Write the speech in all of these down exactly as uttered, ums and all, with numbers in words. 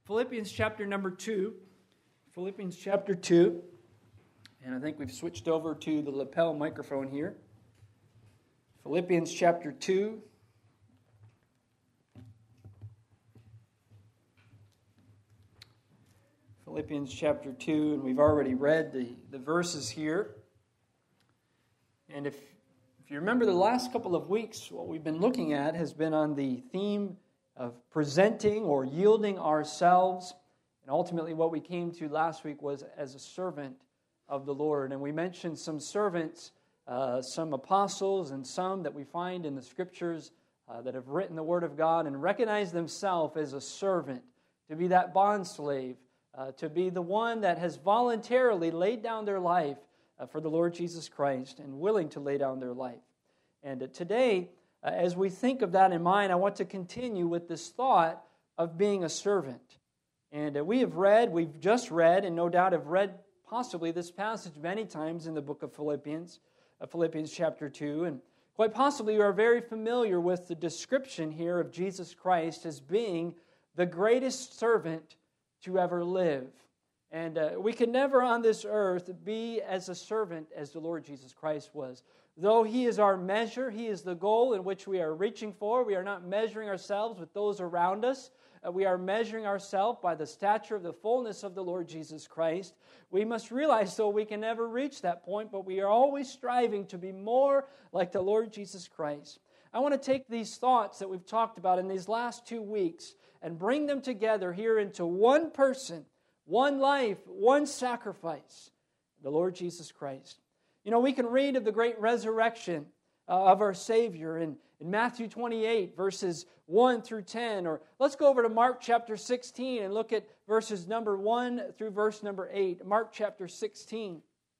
Philippians chapter number two. Philippians chapter two. And I think we've switched over to the lapel microphone here. Philippians chapter two. Philippians chapter two, and we've already read the, the verses here. And if, if you remember the last couple of weeks, what we've been looking at has been on the theme of presenting or yielding ourselves. And ultimately what we came to last week was as a servant of the Lord. And we mentioned some servants, uh, some apostles, and some that we find in the Scriptures uh, that have written the Word of God and recognize themselves as a servant, to be that bondslave, uh, to be the one that has voluntarily laid down their life uh, for the Lord Jesus Christ and willing to lay down their life. And uh, today, uh, as we think of that in mind, I want to continue with this thought of being a servant. And uh, we have read, we've just read, and no doubt have read possibly this passage many times in the book of Philippians, uh, Philippians chapter two, and quite possibly you are very familiar with the description here of Jesus Christ as being the greatest servant to ever live. And uh, we can never on this earth be as a servant as the Lord Jesus Christ was. Though He is our measure, He is the goal in which we are reaching for, we are not measuring ourselves with those around us. Uh, we are measuring ourselves by the stature of the fullness of the Lord Jesus Christ. We must realize, though, we can never reach that point, but we are always striving to be more like the Lord Jesus Christ. I want to take these thoughts that we've talked about in these last two weeks and bring them together here into one person, one life, one sacrifice, the Lord Jesus Christ. You know, we can read of the great resurrection uh, of our Savior in, in Matthew twenty-eight, verses one through ten. Or let's go over to Mark chapter sixteen and look at verses number one through verse number eight. Mark chapter sixteen,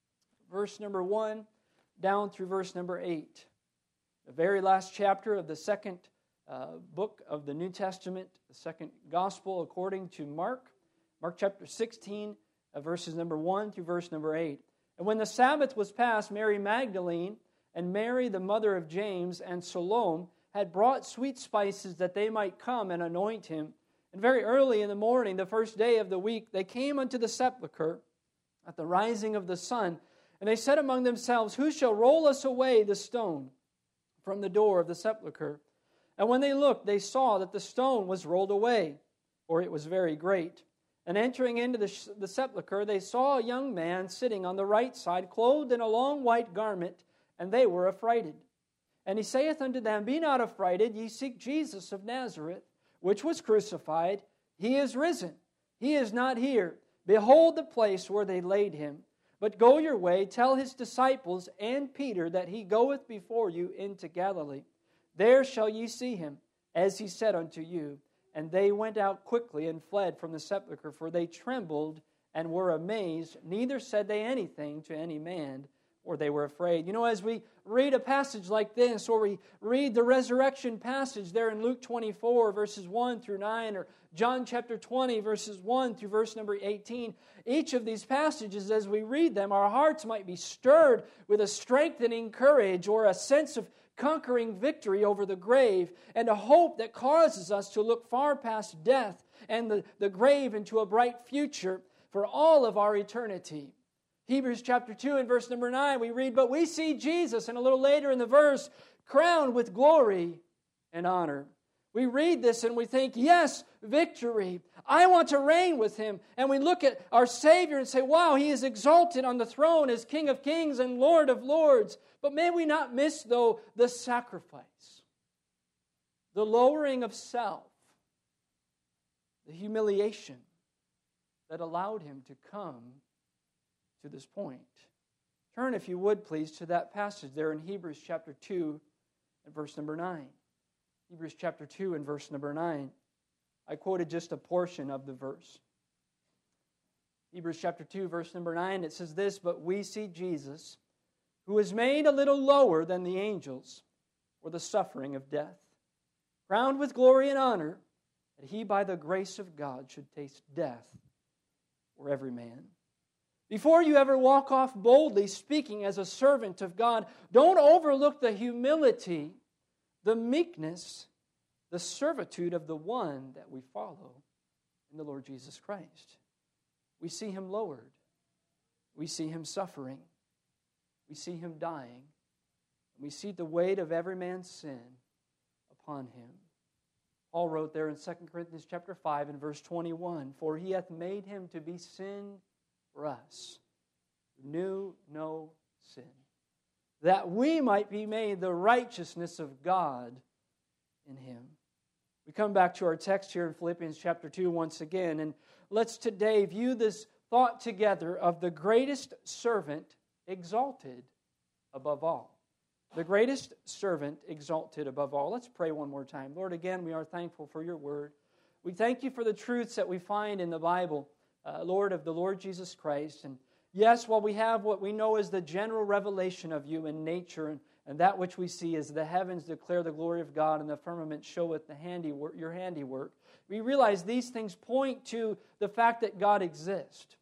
verse number one down through verse number eight. The very last chapter of the second uh, book of the New Testament, the second gospel according to Mark. Mark chapter sixteen, uh, verses number one through verse number eight. And when the Sabbath was past, Mary Magdalene and Mary, the mother of James, and Salome had brought sweet spices that they might come and anoint him. And very early in the morning, the first day of the week, they came unto the sepulchre at the rising of the sun. And they said among themselves, Who shall roll us away the stone from the door of the sepulchre? And when they looked, they saw that the stone was rolled away, for it was very great. And entering into the, the sepulchre, they saw a young man sitting on the right side, clothed in a long white garment, and they were affrighted. And he saith unto them, Be not affrighted, ye seek Jesus of Nazareth, which was crucified. He is risen. He is not here. Behold the place where they laid him. But go your way, tell his disciples and Peter that he goeth before you into Galilee. There shall ye see him, as he said unto you. And they went out quickly and fled from the sepulchre, for they trembled and were amazed. Neither said they anything to any man, or they were afraid. You know, as we read a passage like this, or we read the resurrection passage there in Luke twenty-four, verses one through nine, or John chapter twenty, verses one through verse number eighteen, each of these passages, as we read them, our hearts might be stirred with a strengthening courage or a sense of conquering victory over the grave, and a hope that causes us to look far past death and the, the grave into a bright future for all of our eternity. Hebrews chapter two and verse number nine, we read, But we see Jesus, and a little later in the verse, crowned with glory and honor. We read this and we think, yes, victory. I want to reign with Him. And we look at our Savior and say, wow, He is exalted on the throne as King of kings and Lord of lords. But may we not miss, though, the sacrifice, the lowering of self, the humiliation that allowed Him to come to this point. Turn, if you would, please, to that passage there in Hebrews chapter two and verse number nine. Hebrews chapter two and verse number nine. I quoted just a portion of the verse. Hebrews chapter two, verse number nine, it says this, But we see Jesus, who is made a little lower than the angels for the suffering of death, crowned with glory and honor, that He by the grace of God should taste death for every man. Before you ever walk off boldly speaking as a servant of God, don't overlook the humility, the meekness, the servitude of the one that we follow. in the Lord Jesus Christ. We see Him lowered. We see Him suffering. We see Him dying. We see the weight of every man's sin upon Him. Paul wrote there in Second Corinthians chapter five and verse twenty-one, "For He hath made Him to be sin for us, who knew no sin, that we might be made the righteousness of God in Him." We come back to our text here in Philippians chapter two once again, and let's today view this thought together of the greatest servant exalted above all. The greatest servant exalted above all. Let's pray one more time. Lord, again, we are thankful for your word. We thank you for the truths that we find in the Bible, uh, Lord, of the Lord Jesus Christ. And yes, while we have what we know as the general revelation of you in nature, and, and that which we see as the heavens declare the glory of God and the firmament showeth the handiwork, your handiwork, we realize these things point to the fact that God exists.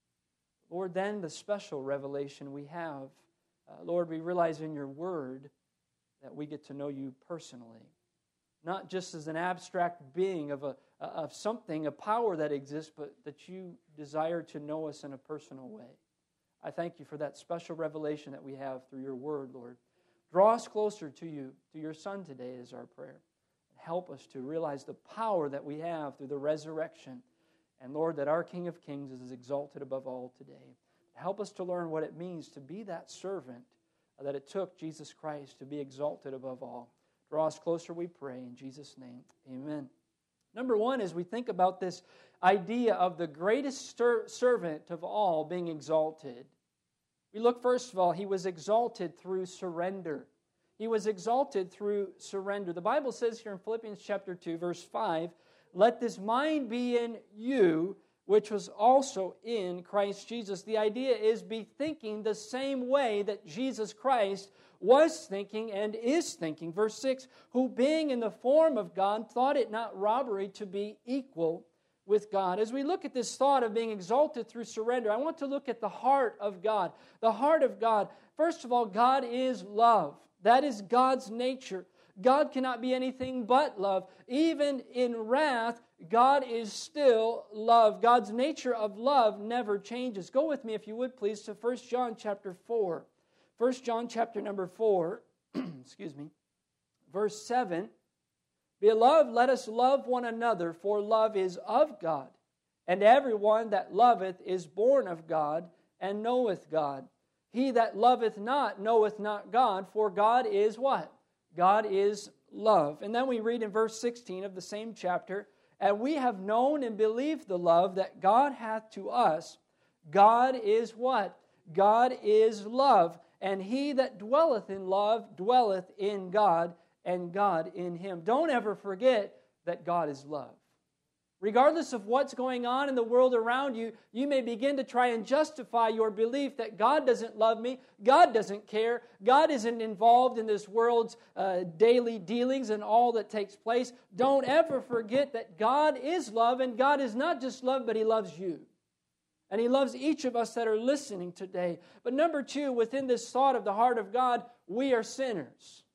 Lord, then the special revelation we have, uh, Lord, we realize in your word that we get to know you personally. Not just as an abstract being of, a, of something, a power that exists, but that you desire to know us in a personal way. I thank you for that special revelation that we have through your word, Lord. Draw us closer to you, to your Son today is our prayer. Help us to realize the power that we have through the resurrection. And Lord, that our King of Kings is exalted above all today. Help us to learn what it means to be that servant that it took Jesus Christ to be exalted above all. Draw us closer, we pray, in Jesus' name. Amen. Number one, as we think about this idea of the greatest stir- servant of all being exalted, we look first of all, he was exalted through surrender. He was exalted through surrender. The Bible says here in Philippians chapter two, verse five, "Let this mind be in you, which was also in Christ Jesus." The idea is be thinking the same way that Jesus Christ was thinking and is thinking. Verse six, "Who being in the form of God, thought it not robbery to be equal with God." As we look at this thought of being exalted through surrender, I want to look at the heart of God. The heart of God. First of all, God is love. That is God's nature. God cannot be anything but love. Even in wrath, God is still love. God's nature of love never changes. Go with me, if you would, please, to First John chapter four. First John chapter number four, excuse me, verse seven. "Beloved, let us love one another, for love is of God. And everyone that loveth is born of God, and knoweth God. He that loveth not knoweth not God, for God is" what? God is love. And then we read in verse sixteen of the same chapter, "And we have known and believed the love that God hath to us. God is" what? God is love. "And he that dwelleth in love dwelleth in God, and God in him." Don't ever forget that God is love. Regardless of what's going on in the world around you, you may begin to try and justify your belief that God doesn't love me, God doesn't care, God isn't involved in this world's uh, daily dealings and all that takes place. Don't ever forget that God is love, and God is not just love, but He loves you. And He loves each of us that are listening today. But number two, within this thought of the heart of God, we are sinners.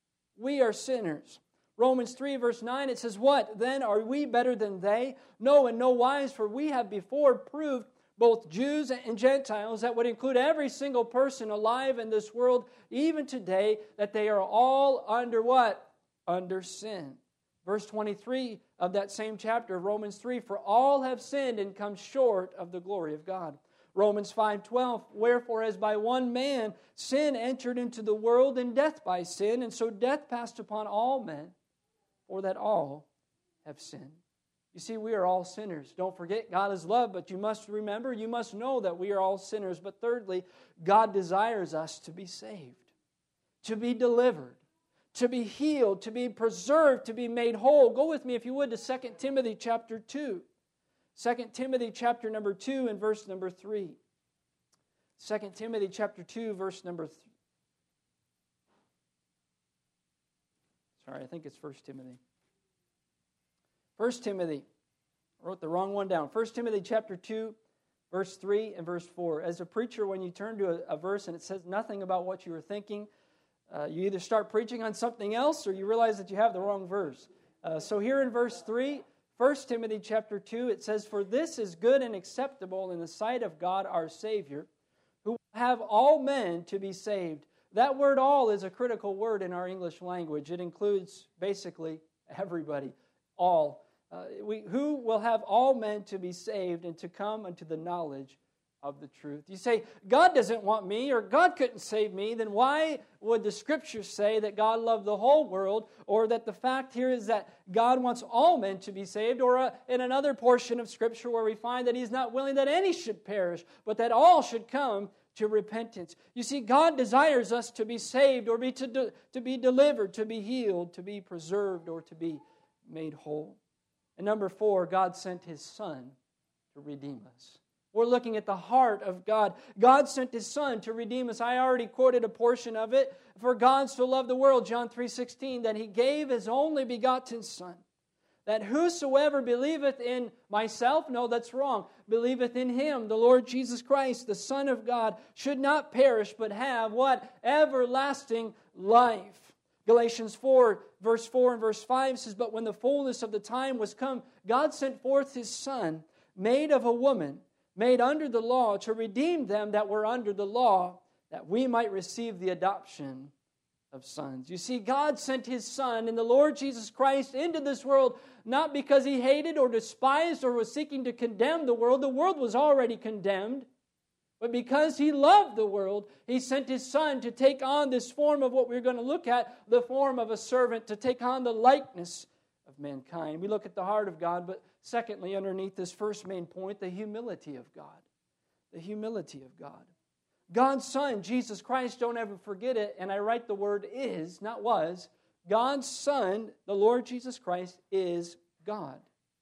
We are sinners. Romans three, verse nine, it says, "What? Then are we better than they? No, in no wise, for we have before proved, both Jews and Gentiles," that would include every single person alive in this world, even today, "that they are all under" what? Under sin. Verse twenty-three of that same chapter of Romans three, "For all have sinned and come short of the glory of God." Romans five twelve, "Wherefore as by one man sin entered into the world, and death by sin, and so death passed upon all men, for that all have sinned." You see, we are all sinners. Don't forget, God is love, but you must remember, you must know that we are all sinners. But thirdly, God desires us to be saved, to be delivered, to be healed, to be preserved, to be made whole. Go with me, if you would, to Second Timothy chapter two. Second Timothy chapter number two and verse number three. Second Timothy chapter two, verse number three. Sorry, I think it's First Timothy. First Timothy. I wrote the wrong one down. First Timothy chapter two, verse three and verse four. As a preacher, when you turn to a, a verse and it says nothing about what you were thinking, uh, you either start preaching on something else or you realize that you have the wrong verse. Uh, so here in verse three, First Timothy chapter two, it says, "For this is good and acceptable in the sight of God our Savior, who will have all men to be saved." That word "all" is a critical word in our English language. It includes basically everybody, all. Uh, we, who will have all men to be saved and to come unto the knowledge of the truth. You say, God doesn't want me, or God couldn't save me, then why would the Scriptures say that God loved the whole world, or that the fact here is that God wants all men to be saved, or uh, in another portion of Scripture where we find that He's not willing that any should perish, but that all should come to repentance. You see, God desires us to be saved, or be to, de- to be delivered, to be healed, to be preserved, or to be made whole. And number four, God sent His Son to redeem us. We're looking at the heart of God. God sent His Son to redeem us. I already quoted a portion of it. For God so loved the world, John three sixteen, that He gave His only begotten Son, that whosoever believeth in myself, no, that's wrong, believeth in Him, the Lord Jesus Christ, the Son of God, should not perish, but have what? Everlasting life. Galatians four, verse four and verse five says, "But when the fullness of the time was come, God sent forth His Son, made of a woman, made under the law, to redeem them that were under the law, that we might receive the adoption of sons." You see, God sent His Son in the Lord Jesus Christ into this world, not because He hated or despised or was seeking to condemn the world. The world was already condemned. But because He loved the world, He sent His Son to take on this form of what we're going to look at, the form of a servant, to take on the likeness of mankind. We look at the heart of God, but secondly, underneath this first main point, the humility of God. The humility of God. God's Son, Jesus Christ, don't ever forget it, and I write the word is, not was. God's Son, the Lord Jesus Christ, is God.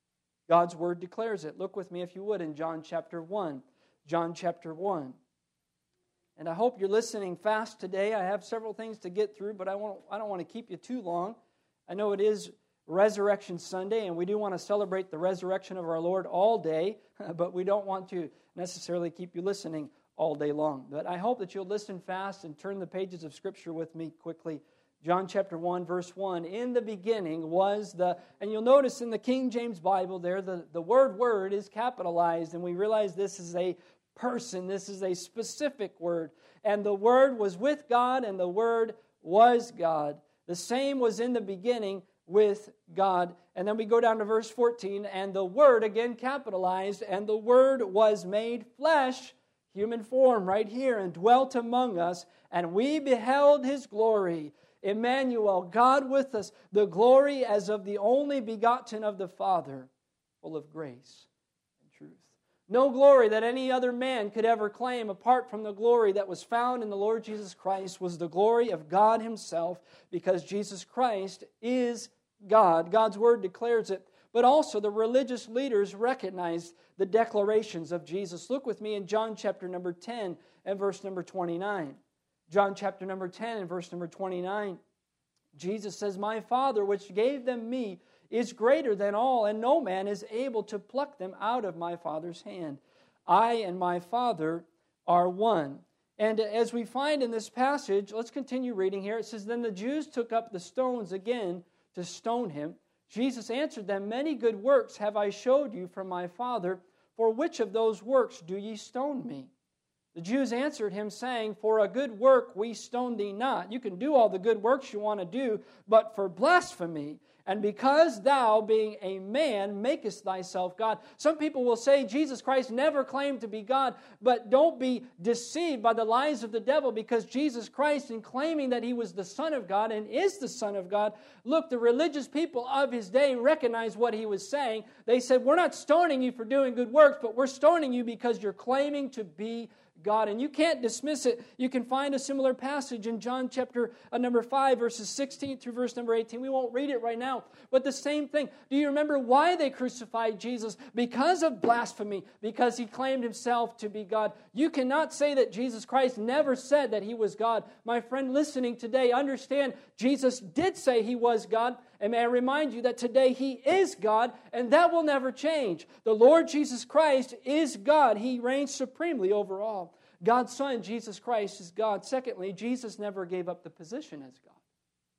God's Word declares it. Look with me, if you would, in John chapter one. John chapter one. And I hope you're listening fast today. I have several things to get through, but I won't, I don't want to keep you too long. I know it is Resurrection Sunday, and we do want to celebrate the resurrection of our Lord all day, but we don't want to necessarily keep you listening all day long. But I hope that you'll listen fast and turn the pages of Scripture with me quickly. John chapter one, verse one, "In the beginning was the," and you'll notice in the King James Bible there, the, the word word is capitalized, and we realize this is a person, this is a specific word. "And the Word was with God, and the Word was God. The same was in the beginning with God." And then we go down to verse fourteen, "And the Word," again capitalized, "and the Word was made flesh," human form right here, "and dwelt among us, and we beheld His glory." Emmanuel, God with us, the glory as of the only begotten of the Father, full of grace and truth. No glory that any other man could ever claim apart from the glory that was found in the Lord Jesus Christ was the glory of God Himself, because Jesus Christ is God. God's Word declares it. But also the religious leaders recognized the declarations of Jesus. Look with me in John chapter number ten and verse number twenty-nine. John chapter number ten and verse number twenty-nine. Jesus says, "My Father which gave them me is greater than all, and no man is able to pluck them out of my Father's hand. I and my Father are one." And as we find in this passage, let's continue reading here. It says, "Then the Jews took up the stones again to stone Him. Jesus answered them, Many good works have I showed you from my Father. For which of those works do ye stone me? The Jews answered Him, saying, For a good work we stone thee not." You can do all the good works you want to do, but for blasphemy, and because thou, being a man, makest thyself God. Some people will say Jesus Christ never claimed to be God, but don't be deceived by the lies of the devil, because Jesus Christ, in claiming that He was the Son of God and is the Son of God, look, the religious people of His day recognized what He was saying. They said, "We're not stoning you for doing good works, but we're stoning you because you're claiming to be God." And you can't dismiss it. You can find a similar passage in John chapter uh, number five, verses sixteen through verse number eighteen. We won't read it right now, but the same thing. Do you remember why they crucified Jesus? Because of blasphemy, because He claimed Himself to be God. You cannot say that Jesus Christ never said that He was God. My friend listening today, understand Jesus did say He was God. And may I remind you that today He is God, and that will never change. The Lord Jesus Christ is God. He reigns supremely over all. God's Son, Jesus Christ, is God. Secondly, Jesus never gave up the position as God.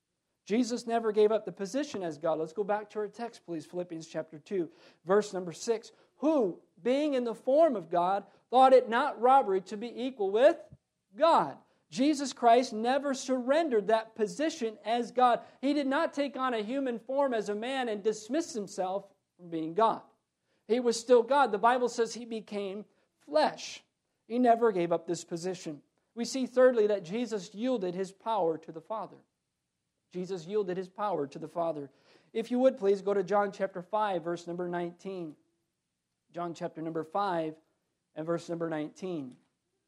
Jesus never gave up the position as God. Let's go back to our text, please. Philippians chapter two, verse number six. Who, being in the form of God, thought it not robbery to be equal with God. Jesus Christ never surrendered that position as God. He did not take on a human form as a man and dismiss himself from being God. He was still God. The Bible says he became flesh. He never gave up this position. We see thirdly that Jesus yielded his power to the Father. Jesus yielded his power to the Father. If you would please go to John chapter five, verse number nineteen. John chapter number five and verse number nineteen.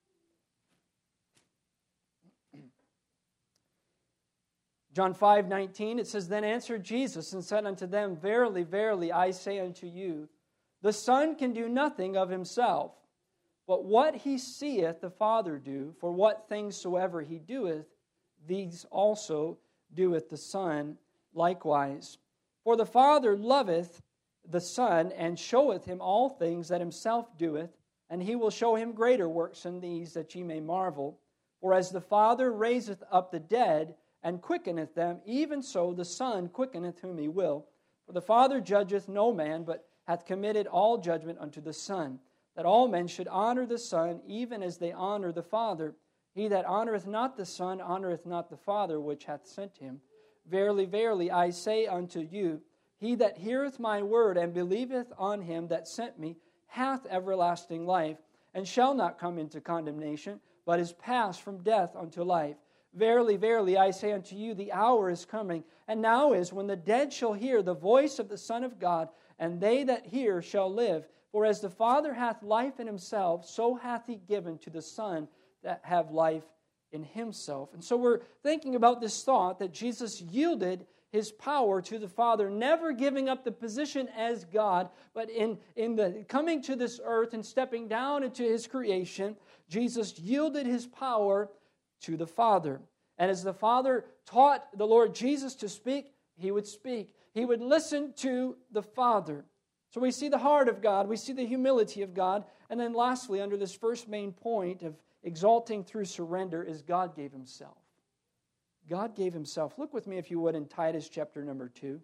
John five nineteen, it says, Then answered Jesus and said unto them, Verily, verily, I say unto you, the Son can do nothing of himself, but what he seeth the Father do, for what things soever he doeth, these also doeth the Son likewise. For the Father loveth the Son, and showeth him all things that himself doeth, and he will show him greater works than these, that ye may marvel. For as the Father raiseth up the dead, and quickeneth them, even so the Son quickeneth whom he will. For the Father judgeth no man, but hath committed all judgment unto the Son, that all men should honor the Son, even as they honor the Father. He that honoreth not the Son honoreth not the Father which hath sent him. Verily, verily, I say unto you, he that heareth my word, and believeth on him that sent me, hath everlasting life, and shall not come into condemnation, but is passed from death unto life. Verily, verily, I say unto you, the hour is coming, and now is, when the dead shall hear the voice of the Son of God, and they that hear shall live. For as the Father hath life in himself, so hath he given to the Son that have life in himself. And so we're thinking about this thought that Jesus yielded his power to the Father, never giving up the position as God, but in, in the coming to this earth and stepping down into his creation, Jesus yielded his power to the Father. And as the Father taught the Lord Jesus to speak, he would speak. He would listen to the Father. So we see the heart of God, we see the humility of God, and then lastly, under this first main point of exalting through surrender, is God gave himself. God gave himself. Look with me, if you would, in Titus chapter number two.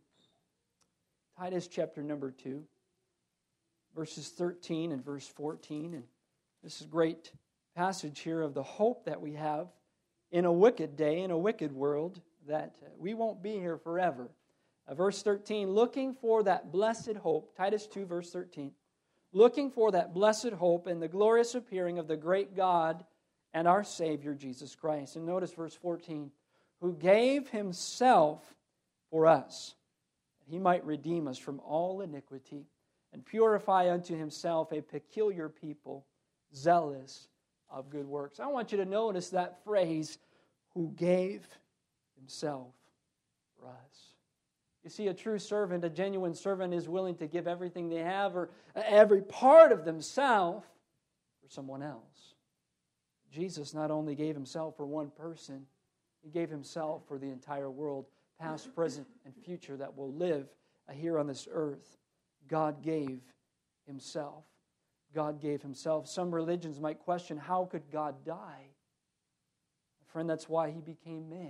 Titus chapter number two, verses thirteen and verse fourteen. And this is a great passage here of the hope that we have in a wicked day, in a wicked world, that we won't be here forever. Uh, verse thirteen, looking for that blessed hope, Titus two, verse thirteen, looking for that blessed hope and the glorious appearing of the great God and our Savior, Jesus Christ. And notice verse fourteen, who gave himself for us, that he might redeem us from all iniquity and purify unto himself a peculiar people, zealous of good works. I want you to notice that phrase, who gave himself for us. You see, a true servant, a genuine servant, is willing to give everything they have or every part of themselves for someone else. Jesus not only gave himself for one person, he gave himself for the entire world, past, present, and future, that will live here on this earth. God gave himself. God gave himself. Some religions might question, how could God die? Friend, that's why he became man.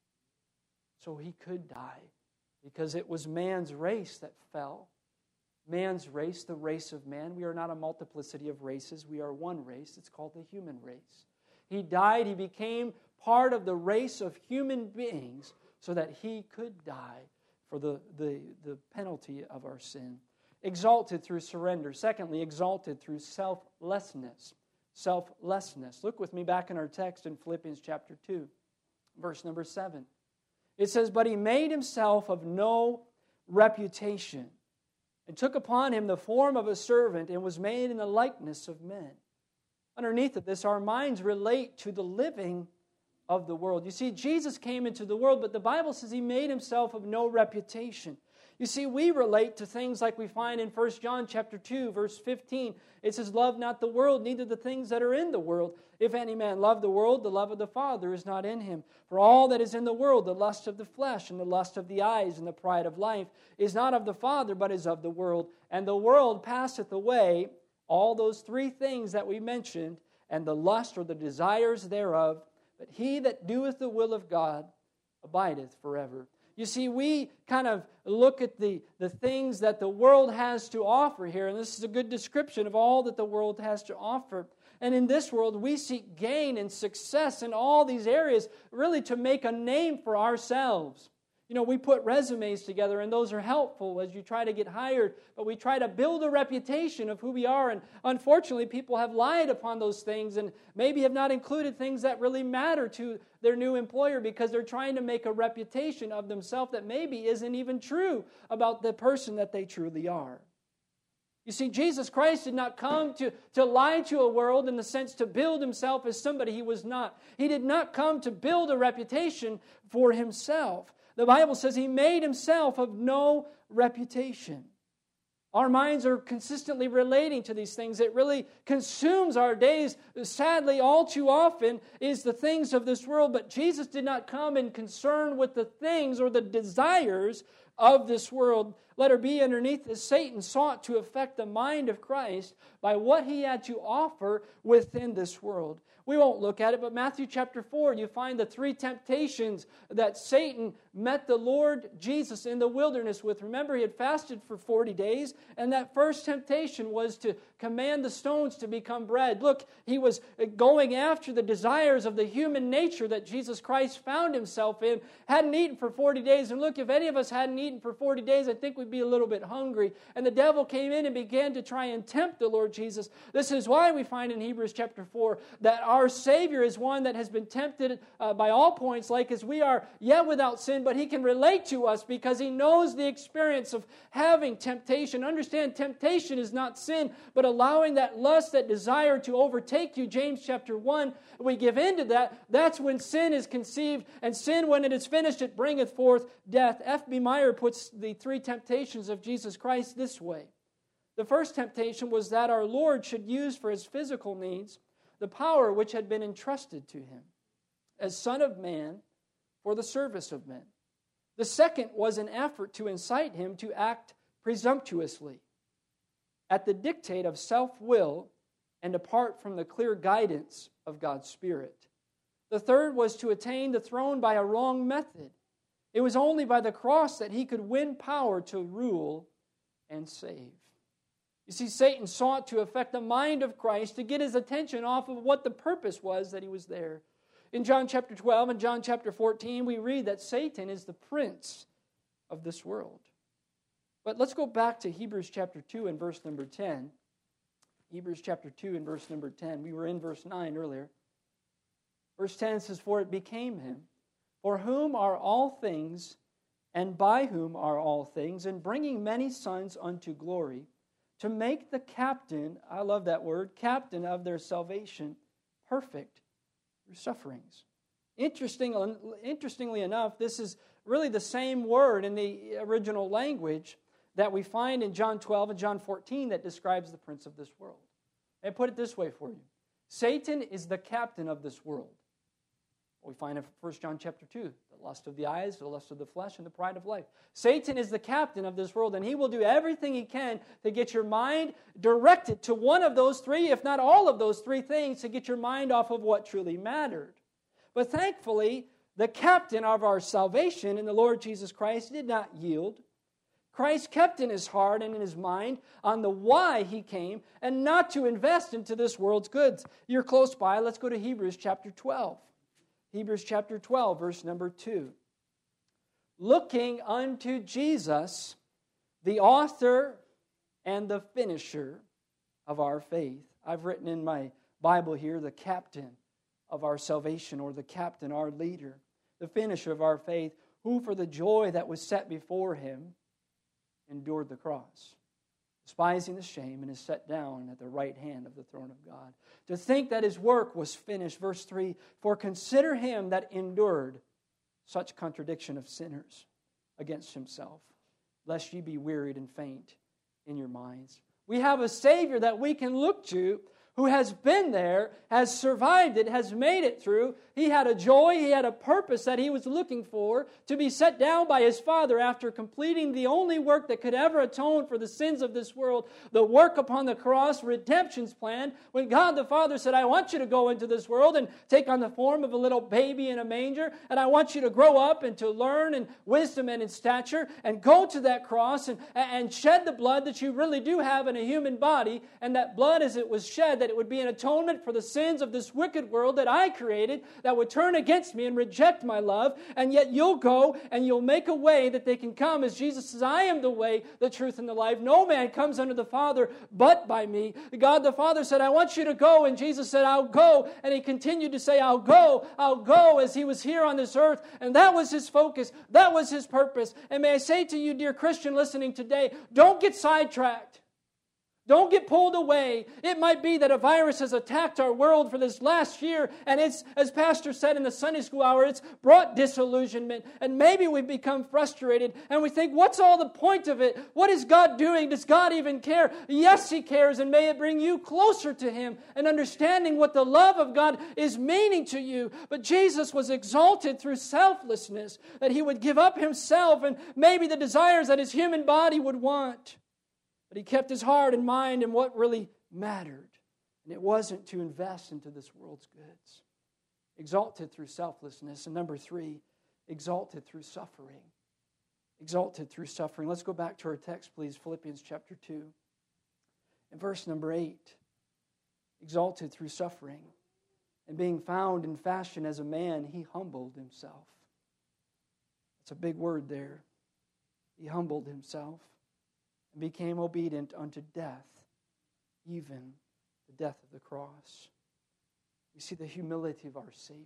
So he could die, because it was man's race that fell. Man's race, the race of man. We are not a multiplicity of races. We are one race. It's called the human race. He died. He became part of the race of human beings so that he could die for the, the, the penalty of our sin. Exalted through surrender. Secondly, exalted through selflessness. Selflessness. Look with me back in our text in Philippians chapter two, verse number seven. It says, But he made himself of no reputation, and took upon him the form of a servant, and was made in the likeness of men. Underneath of this, our minds relate to the living of the world. You see, Jesus came into the world, but the Bible says he made himself of no reputation. You see, we relate to things like we find in First John chapter two, verse fifteen. It says, Love not the world, neither the things that are in the world. If any man love the world, the love of the Father is not in him. For all that is in the world, the lust of the flesh, and the lust of the eyes, and the pride of life, is not of the Father, but is of the world. And the world passeth away, all those three things that we mentioned, and the lust or the desires thereof. But he that doeth the will of God abideth forever. You see, we kind of look at the, the things that the world has to offer here, and this is a good description of all that the world has to offer. And in this world, we seek gain and success in all these areas, really to make a name for ourselves. You know, we put resumes together, and those are helpful as you try to get hired, but we try to build a reputation of who we are, and unfortunately, people have lied upon those things and maybe have not included things that really matter to their new employer because they're trying to make a reputation of themselves that maybe isn't even true about the person that they truly are. You see, Jesus Christ did not come to, to lie to a world in the sense to build himself as somebody he was not. He did not come to build a reputation for himself. The Bible says he made himself of no reputation. Our minds are consistently relating to these things. It really consumes our days. Sadly, all too often is the things of this world. But Jesus did not come in concern with the things or the desires of this world. Letter B underneath is Satan sought to affect the mind of Christ by what he had to offer within this world. We won't look at it, but Matthew chapter four, you find the three temptations that Satan met the Lord Jesus in the wilderness with. Remember, he had fasted for forty days, and that first temptation was to command the stones to become bread. Look, he was going after the desires of the human nature that Jesus Christ found himself in. Hadn't eaten for forty days, and look, if any of us hadn't eaten for forty days, I think we'd be a little bit hungry. And the devil came in and began to try and tempt the Lord Jesus. This is why we find in Hebrews chapter four that our Savior is one that has been tempted uh, by all points, like as we are, yet without sin, but he can relate to us because he knows the experience of having temptation. Understand, temptation is not sin, but allowing that lust, that desire to overtake you. James chapter one, we give in to that. That's when sin is conceived, and sin, when it is finished, it bringeth forth death. F B Meyer puts the three temptations of Jesus Christ this way. The first temptation was that our Lord should use for his physical needs the power which had been entrusted to him as Son of Man for the service of men. The second was an effort to incite him to act presumptuously at the dictate of self-will and apart from the clear guidance of God's Spirit. The third was to attain the throne by a wrong method. It was only by the cross that he could win power to rule and save. You see, Satan sought to affect the mind of Christ to get his attention off of what the purpose was that he was there. In John chapter twelve and John chapter fourteen, we read that Satan is the prince of this world. But let's go back to Hebrews chapter two and verse number ten. Hebrews chapter two and verse number ten. We were in verse nine earlier. Verse ten says, "For it became him, for whom are all things, and by whom are all things, and bringing many sons unto glory, to make the captain," I love that word, captain of their salvation, perfect through sufferings. Interesting, interestingly enough, this is really the same word in the original language that we find in John twelve and John fourteen that describes the prince of this world. I put it this way for you. Satan is the captain of this world. We find in First John chapter two, the lust of the eyes, the lust of the flesh, and the pride of life. Satan is the captain of this world, and he will do everything he can to get your mind directed to one of those three, if not all of those three things, to get your mind off of what truly mattered. But thankfully, the captain of our salvation in the Lord Jesus Christ did not yield. Christ kept in his heart and in his mind on the why he came and not to invest into this world's goods. You're close by. Let's go to Hebrews chapter twelve. Hebrews chapter twelve, verse number two. "Looking unto Jesus, the author and the finisher of our faith." I've written in my Bible here, the captain of our salvation, or the captain, our leader, the finisher of our faith, who for the joy that was set before him endured the cross, despising the shame, and is set down at the right hand of the throne of God. To think that his work was finished. Verse three, "For consider him that endured such contradiction of sinners against himself, lest ye be wearied and faint in your minds." We have a Savior that we can look to who has been there, has survived it, has made it through. He had a joy, he had a purpose that he was looking for, to be set down by his Father after completing the only work that could ever atone for the sins of this world, the work upon the cross, redemption's plan. When God the Father said, I want you to go into this world and take on the form of a little baby in a manger, and I want you to grow up and to learn in wisdom and in stature, and go to that cross and, and shed the blood that you really do have in a human body, and that blood as it was shed, that it would be an atonement for the sins of this wicked world that I created, that would turn against me and reject my love, and yet you'll go and you'll make a way that they can come, as Jesus says, I am the way, the truth, and the life. No man comes unto the Father but by me. God the Father said, I want you to go, and Jesus said, I'll go, and he continued to say, I'll go, I'll go, as he was here on this earth, and that was his focus, that was his purpose. And may I say to you, dear Christian listening today, don't get sidetracked. Don't get pulled away. It might be that a virus has attacked our world for this last year, and it's, as Pastor said in the Sunday school hour, it's brought disillusionment, and maybe we've become frustrated, and we think, what's all the point of it? What is God doing? Does God even care? Yes, He cares, and may it bring you closer to Him and understanding what the love of God is meaning to you. But Jesus was exalted through selflessness, that He would give up Himself and maybe the desires that His human body would want. But He kept His heart and mind in what really mattered. And it wasn't to invest into this world's goods. Exalted through selflessness. And number three, exalted through suffering. Exalted through suffering. Let's go back to our text, please. Philippians chapter two. And verse number eight. Exalted through suffering. And being found in fashion as a man, He humbled Himself. That's a big word there. He humbled Himself. And became obedient unto death, even the death of the cross. We see the humility of our Savior.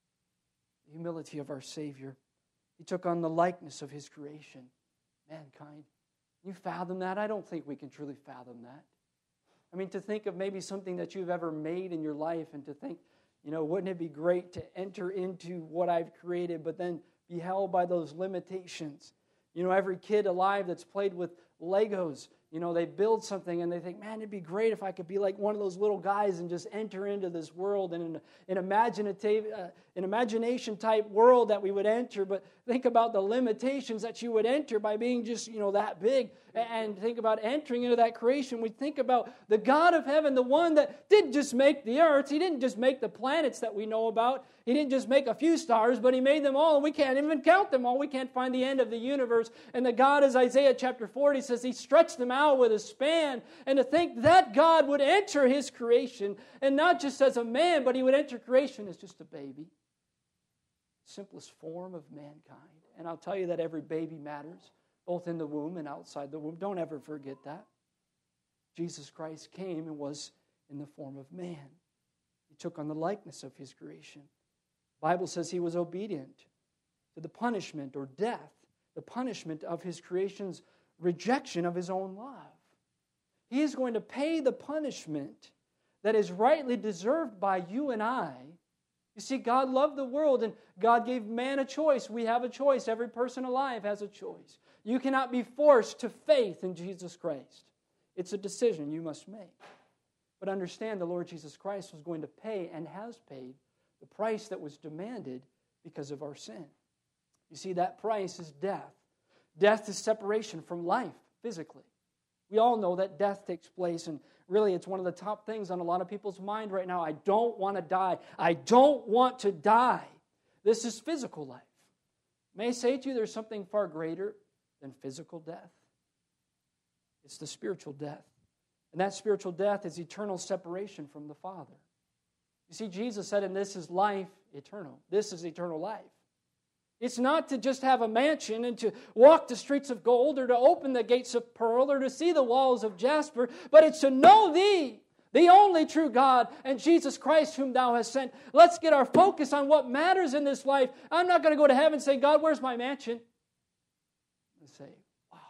The humility of our Savior. He took on the likeness of His creation, mankind. Can you fathom that? I don't think we can truly fathom that. I mean, to think of maybe something that you've ever made in your life, and to think, you know, wouldn't it be great to enter into what I've created, but then be held by those limitations? You know, every kid alive that's played with Legos, you know, they build something and they think, man, it'd be great if I could be like one of those little guys and just enter into this world, and an, an imaginative, uh, an imagination type world that we would enter. But think about the limitations that you would enter by being just, you know, that big. And think about entering into that creation. We think about the God of heaven, the one that didn't just make the earth. He didn't just make the planets that we know about. He didn't just make a few stars, but He made them all, and we can't even count them all. We can't find the end of the universe. And the God, as Isaiah chapter forty says, He stretched them out with a span. And to think that God would enter His creation, and not just as a man, but He would enter creation as just a baby. Simplest form of mankind. And I'll tell you that every baby matters, both in the womb and outside the womb. Don't ever forget that. Jesus Christ came and was in the form of man. He took on the likeness of His creation. The Bible says He was obedient to the punishment or death, the punishment of His creation's rejection of His own love. He is going to pay the punishment that is rightly deserved by you and I. You see, God loved the world, and God gave man a choice. We have a choice. Every person alive has a choice. You cannot be forced to faith in Jesus Christ. It's a decision you must make. But understand, the Lord Jesus Christ was going to pay and has paid the price that was demanded because of our sin. You see, that price is death. Death is separation from life physically. We all know that death takes place, and really it's one of the top things on a lot of people's mind right now. I don't want to die. I don't want to die. This is physical life. May I say to you, there's something far greater than physical death. It's the spiritual death. And that spiritual death is eternal separation from the Father. You see, Jesus said, and this is life eternal. This is eternal life. It's not to just have a mansion and to walk the streets of gold or to open the gates of pearl or to see the walls of jasper, but it's to know Thee, the only true God, and Jesus Christ whom Thou hast sent. Let's get our focus on what matters in this life. I'm not going to go to heaven and say, God, where's my mansion? And say, wow,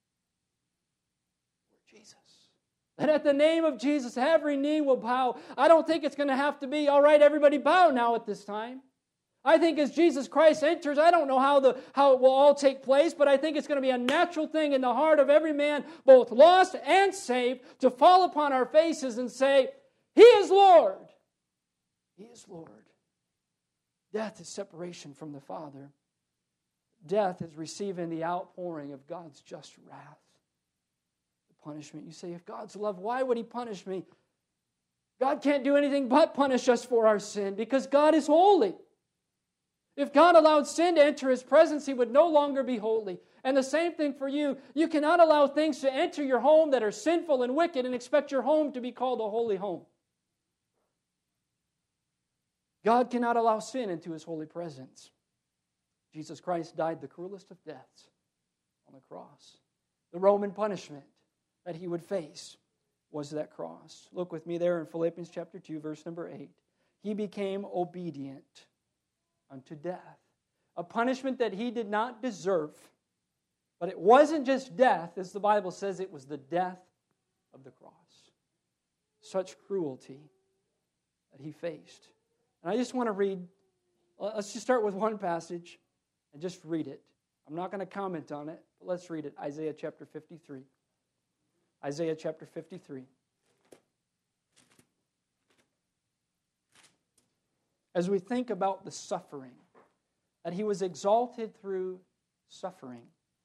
Lord Jesus. And at the name of Jesus, every knee will bow. I don't think it's going to have to be, all right, everybody bow now at this time. I think as Jesus Christ enters, I don't know how the how it will all take place, but I think it's going to be a natural thing in the heart of every man, both lost and saved, to fall upon our faces and say, He is Lord. He is Lord. Death is separation from the Father. Death is receiving the outpouring of God's just wrath. The punishment. You say, if God's love, why would He punish me? God can't do anything but punish us for our sin because God is holy. If God allowed sin to enter His presence, He would no longer be holy. And the same thing for you. You cannot allow things to enter your home that are sinful and wicked and expect your home to be called a holy home. God cannot allow sin into His holy presence. Jesus Christ died the cruelest of deaths on the cross. The Roman punishment that He would face was that cross. Look with me there in Philippians chapter two, verse number eight. He became obedient unto death. A punishment that He did not deserve. But it wasn't just death, as the Bible says, it was the death of the cross. Such cruelty that He faced. And I just want to read, let's just start with one passage and just read it. I'm not going to comment on it, but let's read it. Isaiah chapter fifty-three. Isaiah chapter fifty-three. As we think about the suffering, that He was exalted through suffering.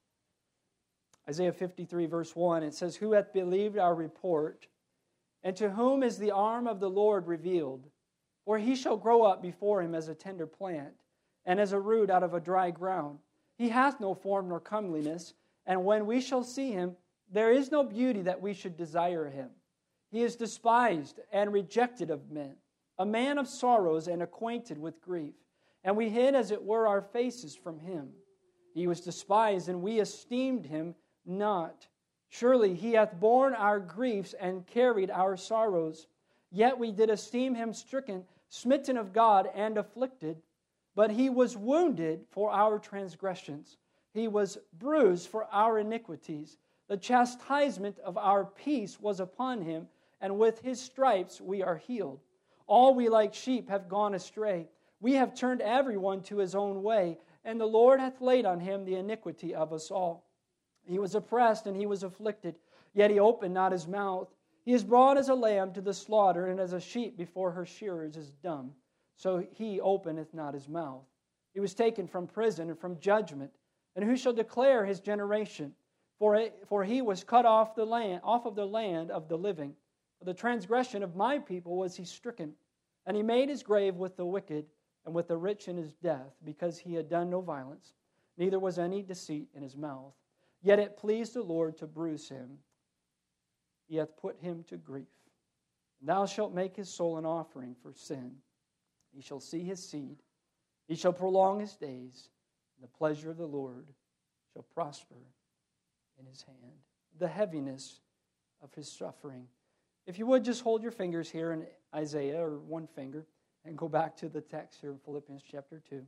Isaiah fifty-three, verse one, it says, Who hath believed our report, and to whom is the arm of the Lord revealed? For he shall grow up before Him as a tender plant, and as a root out of a dry ground. He hath no form nor comeliness, and when we shall see Him, there is no beauty that we should desire Him. He is despised and rejected of men, a man of sorrows and acquainted with grief. And we hid, as it were, our faces from Him. He was despised, and we esteemed Him not. Surely He hath borne our griefs and carried our sorrows. Yet we did esteem Him stricken, smitten of God, and afflicted. But He was wounded for our transgressions. He was bruised for our iniquities. The chastisement of our peace was upon Him, and with His stripes we are healed. All we like sheep have gone astray. We have turned everyone to his own way, and the Lord hath laid on Him the iniquity of us all. He was oppressed and He was afflicted, yet He opened not His mouth. He is brought as a lamb to the slaughter, and as a sheep before her shearers is dumb. So He openeth not His mouth. He was taken from prison and from judgment. And who shall declare His generation? For, it, for He was cut off the land, off of the land of the living. For the transgression of my people was He stricken. And He made His grave with the wicked, and with the rich in His death, because He had done no violence, neither was any deceit in His mouth. Yet it pleased the Lord to bruise Him. He hath put Him to grief. And thou shalt make His soul an offering for sin. He shall see His seed. He shall prolong His days. And the pleasure of the Lord shall prosper in His hand. The heaviness of His suffering. If you would, just hold your fingers here in Isaiah, or one finger, and go back to the text here in Philippians chapter two.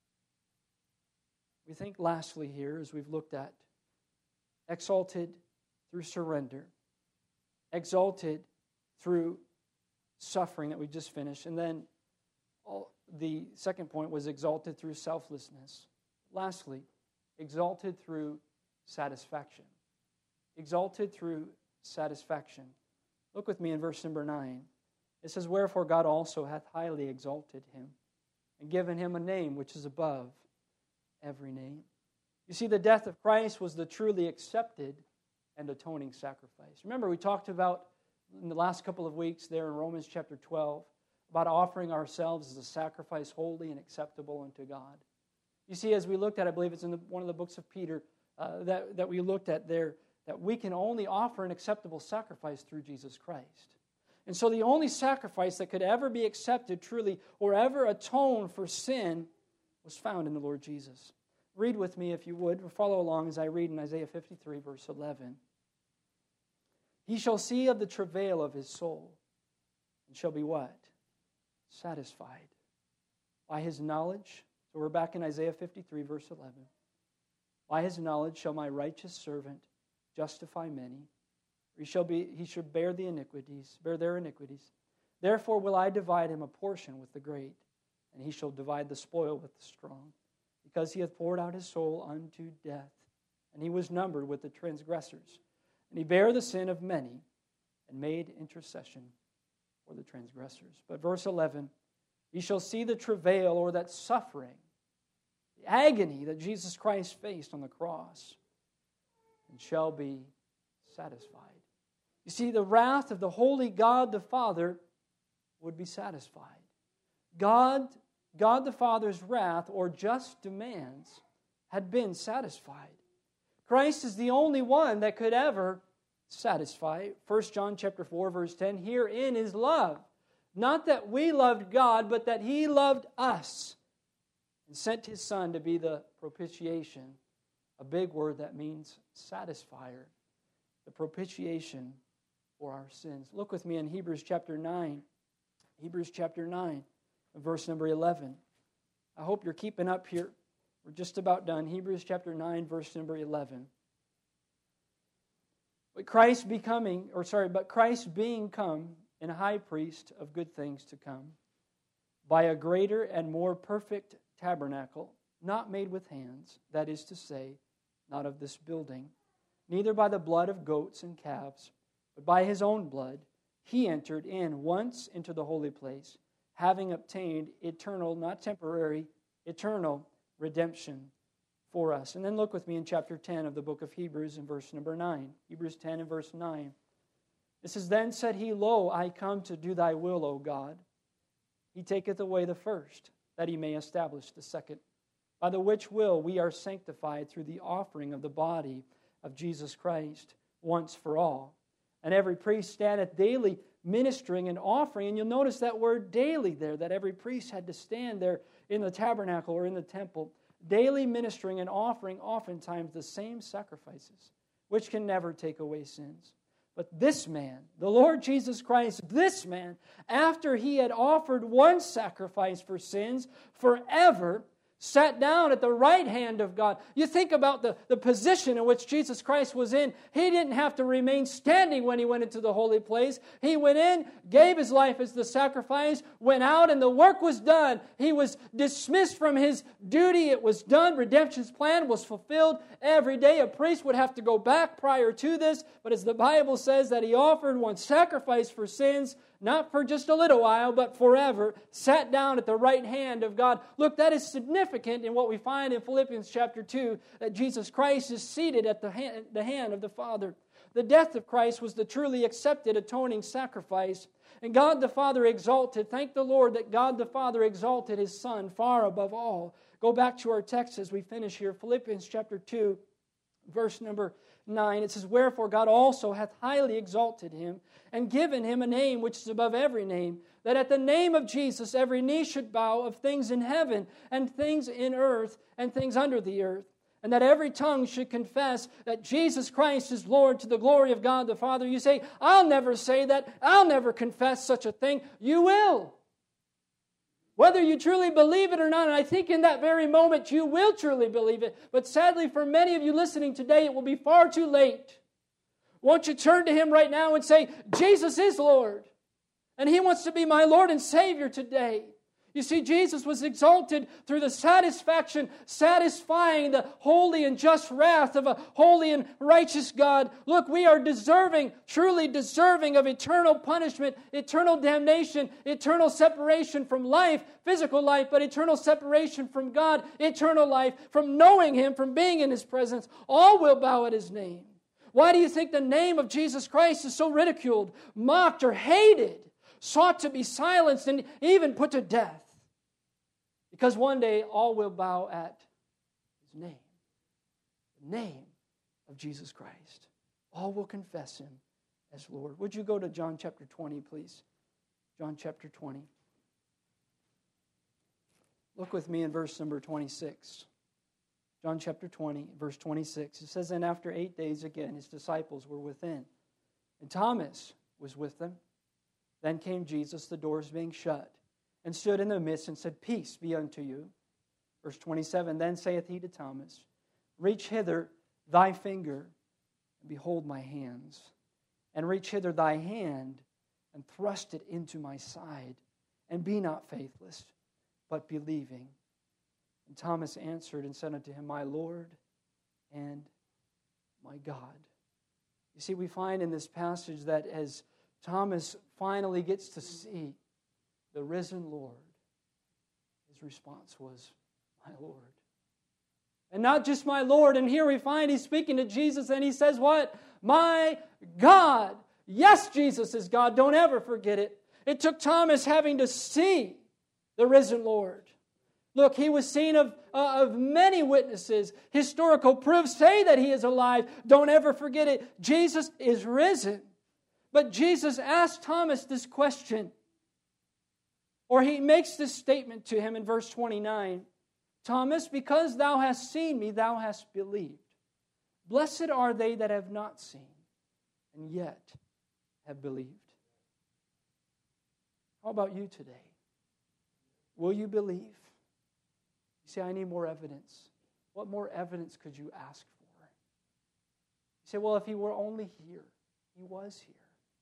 We think lastly here, as we've looked at, exalted through surrender, exalted through suffering that we just finished, and then all, the second point was exalted through selflessness. Lastly, exalted through satisfaction. Exalted through satisfaction. Look with me in verse number nine. It says, Wherefore God also hath highly exalted Him, and given Him a name which is above every name. You see, the death of Christ was the truly accepted and atoning sacrifice. Remember, we talked about in the last couple of weeks there in Romans chapter twelve about offering ourselves as a sacrifice holy and acceptable unto God. You see, as we looked at, I believe it's in the, one of the books of Peter uh, that, that we looked at there, that we can only offer an acceptable sacrifice through Jesus Christ. And so the only sacrifice that could ever be accepted truly or ever atone for sin was found in the Lord Jesus. Read with me, if you would, or follow along as I read in Isaiah fifty-three, verse eleven. He shall see of the travail of His soul, and shall be what? Satisfied. By His knowledge. So we're back in Isaiah fifty-three, verse eleven. By His knowledge shall my righteous servant justify many. He shall be, he shall bear the iniquities, bear their iniquities. Therefore will I divide him a portion with the great, and he shall divide the spoil with the strong, because he hath poured out his soul unto death, and he was numbered with the transgressors. And he bare the sin of many, and made intercession for the transgressors. But verse eleven, ye shall see the travail, or that suffering, the agony that Jesus Christ faced on the cross, and shall be satisfied. You see, the wrath of the holy God the Father would be satisfied. God, God the Father's wrath, or just demands, had been satisfied. Christ is the only one that could ever satisfy. First John chapter four, verse ten, herein is love. Not that we loved God, but that He loved us and sent His Son to be the propitiation, a big word that means satisfier, the propitiation for our sins. Look with me in Hebrews chapter nine. Hebrews chapter nine, verse number eleven. I hope you're keeping up here. We're just about done. Hebrews chapter nine, verse number eleven. But Christ becoming, or sorry, but Christ being come and high priest of good things to come, by a greater and more perfect tabernacle, not made with hands, that is to say, not of this building, neither by the blood of goats and calves, but by His own blood, He entered in once into the holy place, having obtained eternal, not temporary, eternal redemption for us. And then look with me in chapter ten of the book of Hebrews in verse number nine. Hebrews ten and verse nine. It says, then said He, lo, I come to do Thy will, O God. He taketh away the first, that He may establish the second. By the which will we are sanctified through the offering of the body of Jesus Christ once for all. And every priest standeth daily ministering and offering. And you'll notice that word daily there, that every priest had to stand there in the tabernacle or in the temple, daily ministering and offering oftentimes the same sacrifices, which can never take away sins. But this man, the Lord Jesus Christ, this man, after He had offered one sacrifice for sins forever, sat down at the right hand of God. You think about the, the position in which Jesus Christ was in. He didn't have to remain standing when He went into the holy place. He went in, gave His life as the sacrifice, went out, and the work was done. He was dismissed from His duty. It was done. Redemption's plan was fulfilled. Every day a priest would have to go back prior to this, but as the Bible says that He offered one sacrifice for sins, not for just a little while, but forever, sat down at the right hand of God. Look, that is significant in what we find in Philippians chapter two, that Jesus Christ is seated at the hand, the hand of the Father. The death of Christ was the truly accepted atoning sacrifice. And God the Father exalted, thank the Lord that God the Father exalted His Son far above all. Go back to our text as we finish here. Philippians chapter two, verse number nine. It says, wherefore God also hath highly exalted Him, and given Him a name which is above every name, that at the name of Jesus every knee should bow, of things in heaven, and things in earth, and things under the earth, and that every tongue should confess that Jesus Christ is Lord, to the glory of God the Father. You say, I'll never say that. I'll never confess such a thing. You will. Whether you truly believe it or not, and I think in that very moment you will truly believe it. But sadly for many of you listening today, it will be far too late. Won't you turn to Him right now and say, Jesus is Lord, and He wants to be my Lord and Savior today. You see, Jesus was exalted through the satisfaction, satisfying the holy and just wrath of a holy and righteous God. Look, we are deserving, truly deserving of eternal punishment, eternal damnation, eternal separation from life, physical life, but eternal separation from God, eternal life, from knowing Him, from being in His presence. All will bow at His name. Why do you think the name of Jesus Christ is so ridiculed, mocked, or hated? Sought to be silenced and even put to death. Because one day all will bow at His name. The name of Jesus Christ. All will confess Him as Lord. Would you go to John chapter twenty, please? John chapter twenty. Look with me in verse number twenty-six. John chapter twenty, verse twenty-six. It says, and after eight days again His disciples were within, and Thomas was with them. Then came Jesus, the doors being shut, and stood in the midst and said, peace be unto you. Verse twenty-seven, then saith He to Thomas, reach hither thy finger, and behold my hands, and reach hither thy hand, and thrust it into my side, and be not faithless, but believing. And Thomas answered and said unto Him, my Lord and my God. You see, we find in this passage that as Thomas finally gets to see the risen Lord, his response was, "My Lord." And not just my Lord. And here we find he's speaking to Jesus and he says what? "My God." Yes, Jesus is God. Don't ever forget it. It took Thomas having to see the risen Lord. Look, he was seen of, uh, of many witnesses. Historical proofs say that he is alive. Don't ever forget it. Jesus is risen. But Jesus asked Thomas this question. Or he makes this statement to him in verse twenty-nine. "Thomas, because thou hast seen me, thou hast believed. Blessed are they that have not seen, and yet have believed." How about you today? Will you believe? You say, "I need more evidence." What more evidence could you ask for? You say, "Well, if he were only here." He was here.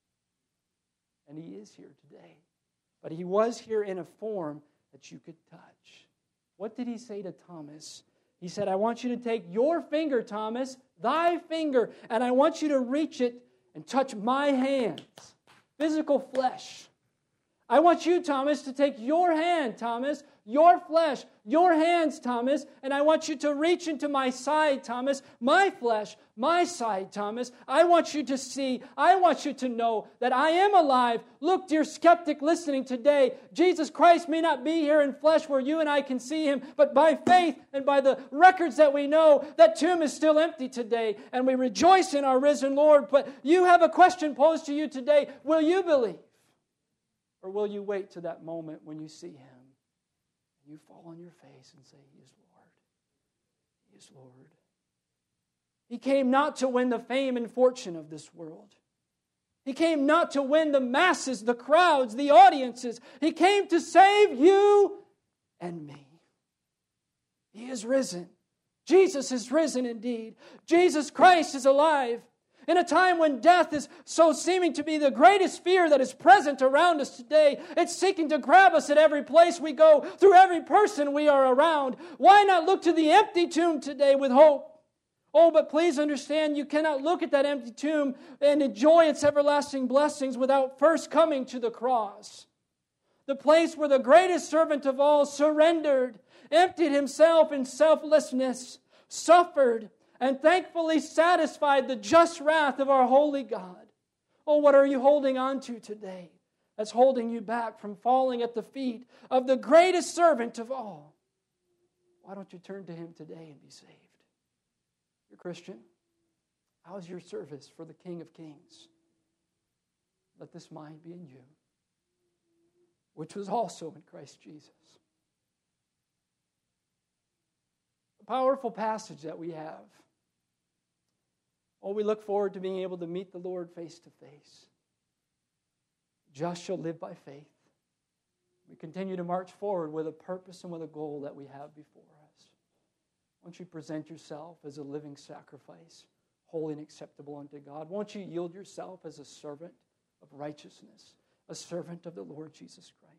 And he is here today. But he was here in a form that you could touch. What did he say to Thomas? He said, "I want you to take your finger, Thomas, thy finger, and I want you to reach it and touch my hands." Physical flesh. I want you, Thomas, to take your hand, Thomas, your flesh, your hands, Thomas, and I want you to reach into my side, Thomas, my flesh, my side, Thomas. I want you to see, I want you to know that I am alive. Look, dear skeptic listening today, Jesus Christ may not be here in flesh where you and I can see Him, but by faith and by the records that we know, that tomb is still empty today, and we rejoice in our risen Lord. But you have a question posed to you today. Will you believe? Or will you wait to that moment when you see Him? You fall on your face and say, "He is Lord. He is Lord." He came not to win the fame and fortune of this world. He came not to win the masses, the crowds, the audiences. He came to save you and me. He is risen. Jesus is risen indeed. Jesus Christ is alive. In a time when death is so seeming to be the greatest fear that is present around us today, it's seeking to grab us at every place we go, through every person we are around. Why not look to the empty tomb today with hope? Oh, but please understand, you cannot look at that empty tomb and enjoy its everlasting blessings without first coming to the cross. The place where the greatest servant of all surrendered, emptied himself in selflessness, suffered, and thankfully satisfied the just wrath of our holy God. Oh, what are you holding on to today that's holding you back from falling at the feet of the greatest servant of all? Why don't you turn to Him today and be saved? You're a Christian. How's your service for the King of Kings? Let this mind be in you, which was also in Christ Jesus. A powerful passage that we have. Oh, we look forward to being able to meet the Lord face to face. Just shall live by faith. We continue to march forward with a purpose and with a goal that we have before us. Won't you present yourself as a living sacrifice, holy and acceptable unto God? Won't you yield yourself as a servant of righteousness, a servant of the Lord Jesus Christ?